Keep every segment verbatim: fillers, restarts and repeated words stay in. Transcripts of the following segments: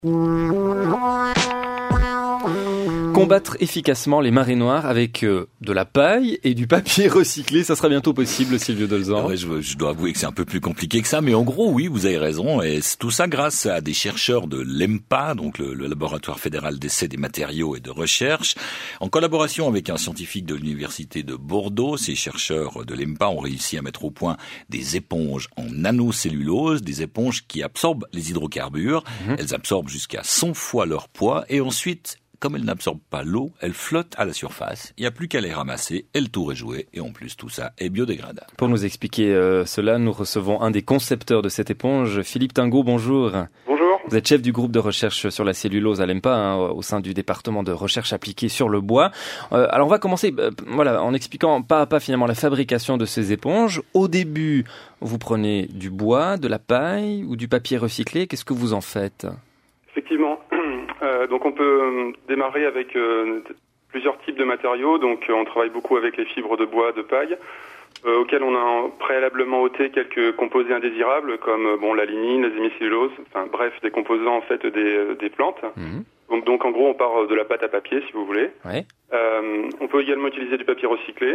Combattre efficacement les marées noires avec euh, de la paille et du papier recyclé, ça sera bientôt possible, Silvio Dolzan. Ouais, je, je dois avouer que c'est un peu plus compliqué que ça, mais en gros, oui, vous avez raison. Et c'est tout ça grâce à des chercheurs de l'E M P A, donc le, le laboratoire fédéral d'essai des matériaux et de recherche, en collaboration avec un scientifique de l'université de Bordeaux. Ces chercheurs de l'E M P A ont réussi à mettre au point des éponges en nanocellulose, des éponges qui absorbent les hydrocarbures. Mmh. Elles absorbent jusqu'à cent fois leur poids et ensuite, comme elles n'absorbent pas l'eau, elles flottent à la surface. Il n'y a plus qu'à les ramasser et le tour est joué. Et en plus, tout ça est biodégradable. Pour nous expliquer euh, cela, nous recevons un des concepteurs de cette éponge, Philippe Tingot, bonjour. Bonjour. Vous êtes chef du groupe de recherche sur la cellulose à l'E M P A, hein, au sein du département de recherche appliquée sur le bois. Euh, alors on va commencer euh, voilà, en expliquant pas à pas finalement la fabrication de ces éponges. Au début, vous prenez du bois, de la paille ou du papier recyclé. Qu'est-ce que vous en faites ? Effectivement. Euh, donc on peut démarrer avec euh, plusieurs types de matériaux. Donc on travaille beaucoup avec les fibres de bois, de paille, euh, auxquelles on a préalablement ôté quelques composés indésirables comme bon la lignine, les hémicelluloses, enfin bref des composants en fait des, des plantes. Mmh. Donc, donc en gros on part de la pâte à papier si vous voulez. Ouais. Euh, on peut également utiliser du papier recyclé.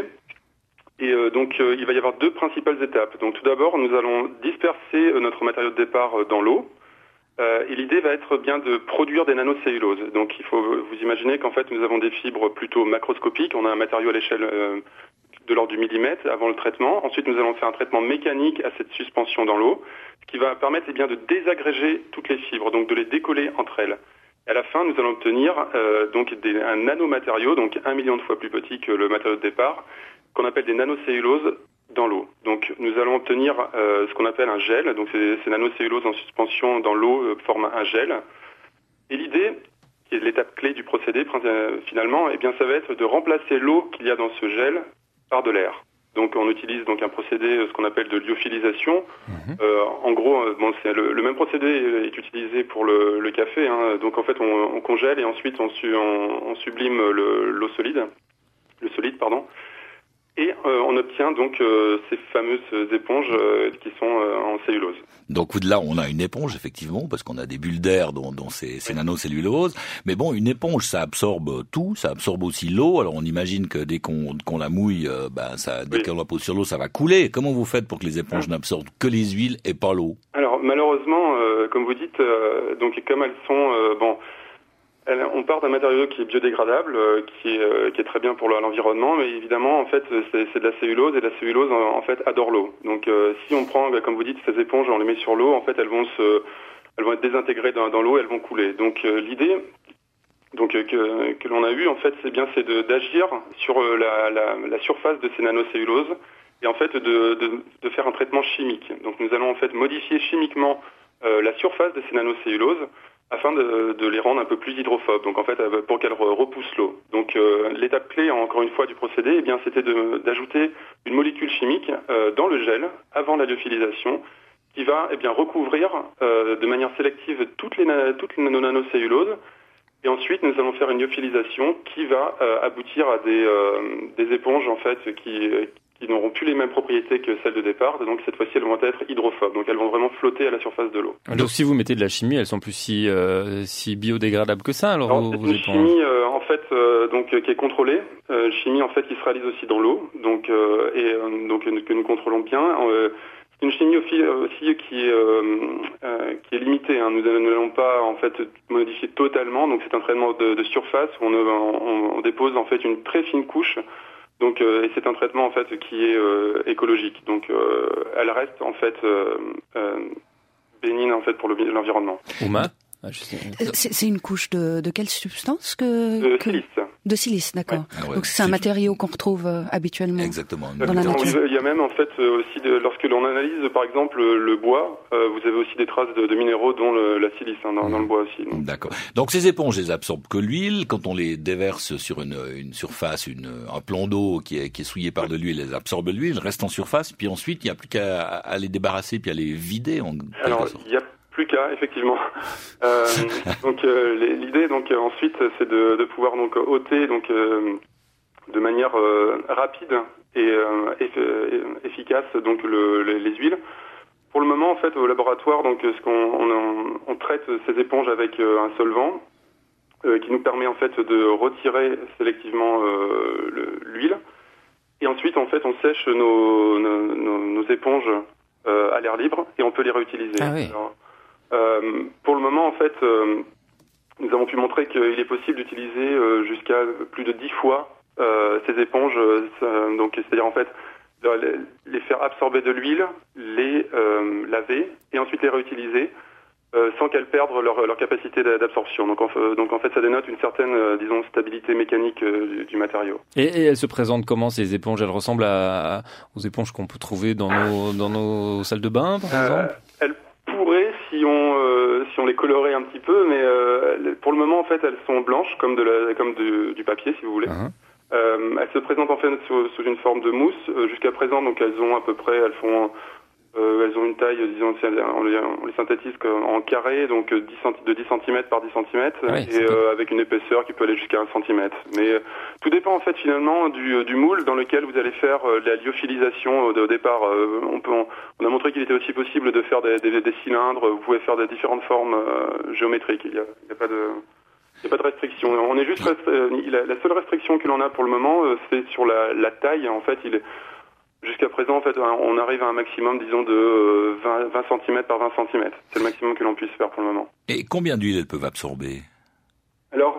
Et euh, donc euh, il va y avoir deux principales étapes. Donc tout d'abord nous allons disperser notre matériau de départ dans l'eau. Euh, et l'idée va être bien de produire des nanocelluloses. Donc il faut vous imaginer qu'en fait nous avons des fibres plutôt macroscopiques. On a un matériau à l'échelle euh, de l'ordre du millimètre avant le traitement. Ensuite nous allons faire un traitement mécanique à cette suspension dans l'eau, ce qui va permettre eh bien, de désagréger toutes les fibres, donc de les décoller entre elles. Et à la fin nous allons obtenir euh, donc des, un nanomatériau, donc un million de fois plus petit que le matériau de départ, qu'on appelle des nanocelluloses dans l'eau. Donc nous allons obtenir euh, ce qu'on appelle un gel, donc c'est ces nanocelluloses en suspension dans l'eau euh, forment un gel. Et l'idée, qui est l'étape clé du procédé euh, finalement, eh bien ça va être de remplacer l'eau qu'il y a dans ce gel par de l'air. Donc on utilise donc un procédé, ce qu'on appelle de lyophilisation. Mmh. Euh, en gros, bon, c'est le, le même procédé est utilisé pour le, le café. Hein. Donc en fait, on, on congèle et ensuite on, su, on, on sublime le, l'eau solide, le solide, pardon. Et euh, on obtient donc euh, ces fameuses éponges euh, qui sont euh, en cellulose. Donc là, on a une éponge, effectivement, parce qu'on a des bulles d'air dont, dont c'est, c'est nanocellulose. Mais bon, une éponge, ça absorbe tout, ça absorbe aussi l'eau. Alors on imagine que dès qu'on, qu'on la mouille, euh, ben, ça, dès oui. qu'on la pose sur l'eau, ça va couler. Comment vous faites pour que les éponges n'absorbent que les huiles et pas l'eau ? Alors malheureusement, euh, comme vous dites, euh, donc comme elles sont... Euh, bon. On part d'un matériau qui est biodégradable, euh, qui, est, euh, qui est très bien pour l'environnement, mais évidemment, en fait, c'est, c'est de la cellulose, et la cellulose, en, en fait, adore l'eau. Donc, euh, si on prend, comme vous dites, ces éponges, on les met sur l'eau, en fait, elles vont se, elles vont être désintégrées dans, dans l'eau, elles vont couler. Donc, euh, l'idée, donc euh, que, que l'on a eue, en fait, c'est bien, c'est de, d'agir sur euh, la, la, la surface de ces nanocelluloses, et en fait, de, de, de faire un traitement chimique. Donc, nous allons en fait modifier chimiquement euh, la surface de ces nanocelluloses, afin de, de les rendre un peu plus hydrophobes, donc en fait pour qu'elles repoussent l'eau. Donc euh, l'étape clé, encore une fois, du procédé, eh bien c'était de, d'ajouter une molécule chimique euh, dans le gel avant la lyophilisation, qui va eh bien recouvrir euh, de manière sélective toutes les na- toutes les nanocelluloses. Et ensuite, nous allons faire une lyophilisation qui va euh, aboutir à des euh, des éponges en fait qui qui n'auront plus les mêmes propriétés que celles de départ. Donc cette fois-ci, elles vont être hydrophobes. Donc elles vont vraiment flotter à la surface de l'eau. Donc si vous mettez de la chimie, elles sont plus si euh, si biodégradables que ça. Alors, alors vous, c'est vous une éponges. chimie euh, en fait euh, donc euh, qui est contrôlée. Euh, chimie en fait qui se réalise aussi dans l'eau. Donc euh, et euh, donc que nous contrôlons bien. Euh, c'est une chimie aussi, aussi qui est euh, euh, qui est limitée. Hein. Nous n'allons pas en fait modifier totalement. Donc c'est un traitement de, de surface où on, on, on dépose en fait une très fine couche. Donc, euh, et c'est un traitement en fait qui est euh, écologique. Donc, euh, elle reste en fait euh, euh, bénigne en fait pour le, l'environnement. Ouma, c'est, c'est une couche de, de quelle substance que De que... silice. De silice, d'accord. Ouais. Ah ouais, donc c'est, c'est un matériau qu'on retrouve euh, habituellement. Exactement. Dans la nature. Il y a même en fait aussi de, lorsque l'on analyse par exemple le bois, euh, vous avez aussi des traces de, de minéraux dont le, la silice hein, dans, mmh. dans le bois aussi. Donc. D'accord. Donc ces éponges, elles absorbent que l'huile. Quand on les déverse sur une, une surface, une, un plan d'eau qui est, qui est souillé par de l'huile, elles absorbent l'huile, elles restent en surface. Puis ensuite, il n'y a plus qu'à à les débarrasser puis à les vider en Alors, il y a plus qu'à, effectivement. euh, donc euh, l'idée, donc euh, ensuite, c'est de, de pouvoir donc ôter donc euh, de manière euh, rapide et, euh, eff- efficace donc le, les, les huiles. Pour le moment, en fait, au laboratoire, donc, ce qu'on, on, on traite ces éponges avec un solvant euh, qui nous permet en fait de retirer sélectivement euh, le, l'huile. Et ensuite, en fait, on sèche nos, nos, nos, nos éponges euh, à l'air libre et on peut les réutiliser. Ah oui. Alors, euh, pour le moment, en fait, euh, nous avons pu montrer qu'il est possible d'utiliser euh, jusqu'à plus de dix fois euh, ces éponges. Euh, donc, c'est-à-dire en fait les, les faire absorber de l'huile, les euh, laver et ensuite les réutiliser. Euh, sans qu'elles perdent leur, leur capacité d'absorption. Donc en, donc en fait, ça dénote une certaine, euh, disons, stabilité mécanique euh, du, du matériau. Et, et elles se présentent comment, ces éponges? Elles ressemblent à, à, aux éponges qu'on peut trouver dans nos, dans nos salles de bain, par exemple euh, Elles pourraient, si on, euh, si on les colorait un petit peu, mais euh, pour le moment, en fait, elles sont blanches, comme, de la, comme du, du papier, si vous voulez. Uh-huh. Euh, elles se présentent en fait sous, sous une forme de mousse. Euh, jusqu'à présent, donc elles ont à peu près, elles font... Euh, elles ont une taille, disons, on les, on les synthétise en carré, donc de dix centimètres par dix centimètres, ouais, et euh, avec une épaisseur qui peut aller jusqu'à un centimètre. Mais euh, tout dépend en fait finalement du, du moule dans lequel vous allez faire euh, la lyophilisation au, au départ. Euh, on, peut, on, on a montré qu'il était aussi possible de faire des, des, des cylindres. Vous pouvez faire des différentes formes euh, géométriques. Il n'y a, il y a pas de... Il n'y a pas de restriction. On est juste rest... la, la seule restriction que l'on a pour le moment, euh, c'est sur la, la taille. En fait, il est... Jusqu'à présent, en fait, on arrive à un maximum, disons, de vingt, vingt centimètres par vingt centimètres. C'est le maximum que l'on puisse faire pour le moment. Et combien d'huile elles peuvent absorber? Alors,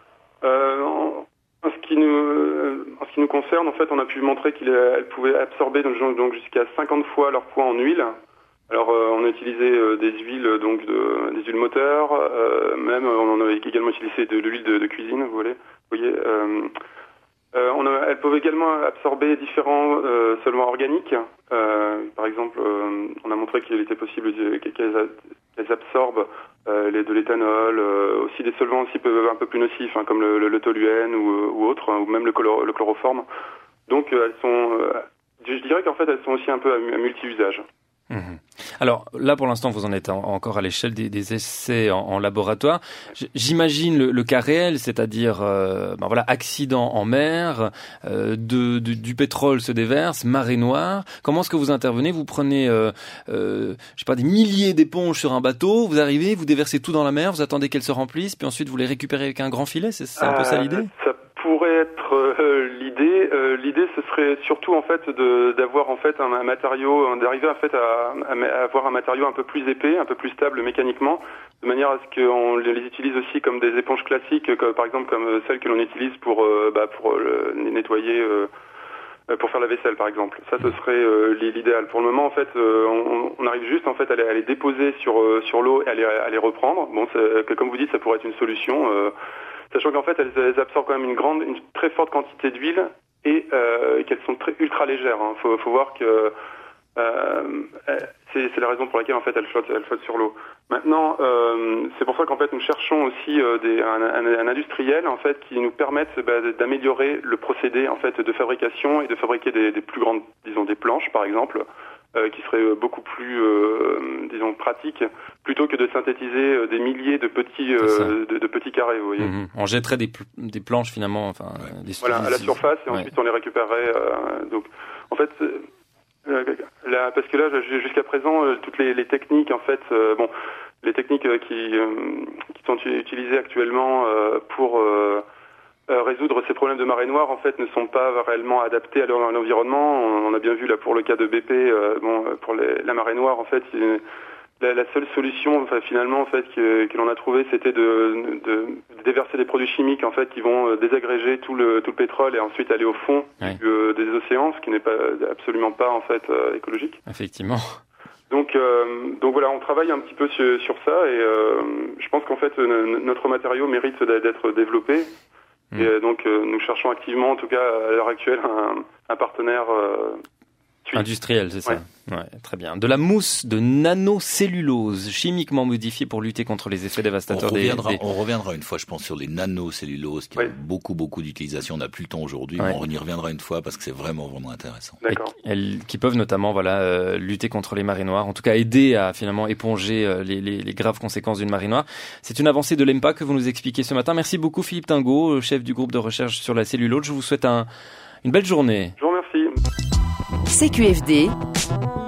euh, en, en, ce qui nous, en ce qui nous concerne, en fait, on a pu montrer qu'elles pouvaient absorber donc, donc jusqu'à cinquante fois leur poids en huile. Alors, euh, on a utilisé euh, des huiles, donc de, des huiles moteurs, euh, même on a également utilisé de, de l'huile de, de cuisine, vous voyez. Vous voyez euh, Euh, on a, elles peuvent également absorber différents euh, solvants organiques. Euh, par exemple, euh, on a montré qu'il était possible qu'elles, qu'elles absorbent euh, les, de l'éthanol, euh, aussi des solvants aussi peu, un peu plus nocifs, hein, comme le, le, le toluène ou, ou autre, hein, ou même le, chloro, le chloroforme. Donc, euh, elles sont, euh, je dirais qu'en fait, elles sont aussi un peu à, à multi-usage. Mmh. Alors là, pour l'instant, vous en êtes en, encore à l'échelle des, des essais en, en laboratoire. J'imagine le, le cas réel, c'est-à-dire, euh, ben voilà, accident en mer, euh, de, de, du pétrole se déverse, marée noire. Comment est-ce que vous intervenez? Vous prenez, euh, euh, je sais pas, des milliers d'éponges sur un bateau, vous arrivez, vous déversez tout dans la mer, vous attendez qu'elles se remplissent, puis ensuite vous les récupérez avec un grand filet. C'est, c'est un euh, peu ça l'idée? Ça pourrait être euh, l'idée. Euh, l'idée, ce serait surtout en fait de, d'avoir en fait un, un matériau, d'arriver en fait à, à, à avoir un matériau un peu plus épais, un peu plus stable mécaniquement, de manière à ce qu'on les utilise aussi comme des éponges classiques, comme, par exemple comme celles que l'on utilise pour euh, bah, pour euh, nettoyer, euh, pour faire la vaisselle par exemple. Ça, ce serait euh, l'idéal. Pour le moment, en fait, euh, on, on arrive juste en fait à les, à les déposer sur euh, sur l'eau et à les, à les reprendre. Bon, que, comme vous dites, ça pourrait être une solution. Euh, Sachant qu'en fait, elles, elles absorbent quand même une grande, une très forte quantité d'huile et euh, qu'elles sont très ultra légères. Hein. Faut, faut voir que euh, c'est, c'est la raison pour laquelle en fait elles flottent, elles flottent sur l'eau. Maintenant, euh, c'est pour ça qu'en fait nous cherchons aussi euh, des, un, un, un industriel en fait qui nous permette bah, d'améliorer le procédé en fait de fabrication et de fabriquer des, des plus grandes, disons des planches par exemple. Euh, qui serait beaucoup plus, euh, disons, pratique, plutôt que de synthétiser euh, des milliers de petits, euh, de, de petits carrés, vous voyez. Mmh. On jetterait des, des planches finalement, enfin, ouais. des voilà, à la surface, et ouais. ensuite on les récupérerait. Euh, donc, en fait, euh, là, parce que là, jusqu'à présent, euh, toutes les, les techniques, en fait, euh, bon, les techniques euh, qui, euh, qui sont utilisées actuellement euh, pour euh, Euh, résoudre ces problèmes de marée noire en fait ne sont pas réellement adaptés à l'environnement. On, on a bien vu là pour le cas de B P, euh, bon pour les, la marée noire en fait, il, la, la seule solution enfin, finalement en fait que, que l'on a trouvé c'était de, de, de déverser des produits chimiques en fait qui vont désagréger tout le tout le pétrole et ensuite aller au fond ouais. du, euh, des océans, ce qui n'est pas absolument pas en fait euh, écologique. Effectivement. Donc, euh, donc voilà, on travaille un petit peu sur, sur ça et euh, je pense qu'en fait notre matériau mérite d'être développé. Et euh, donc euh, nous cherchons activement, en tout cas à l'heure actuelle, un, un partenaire euh, suisse. Industriel, c'est ça. Ouais. Ouais, très bien. De la mousse de nanocellulose, chimiquement modifiée pour lutter contre les effets dévastateurs on reviendra, des, des... On reviendra une fois, je pense, sur les nanocelluloses qui ouais. ont beaucoup, beaucoup d'utilisation. On n'a plus le temps aujourd'hui, ouais. mais on y reviendra une fois parce que c'est vraiment, vraiment intéressant. D'accord. Et, elles, qui peuvent notamment, voilà, euh, lutter contre les marées noires, en tout cas aider à finalement éponger euh, les, les, les graves conséquences d'une marée noire. C'est une avancée de l'E M P A que vous nous expliquez ce matin. Merci beaucoup Philippe Tingot, chef du groupe de recherche sur la cellulose. Je vous souhaite un, une belle journée. Je vous remercie. C Q F D,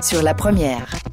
sur la première.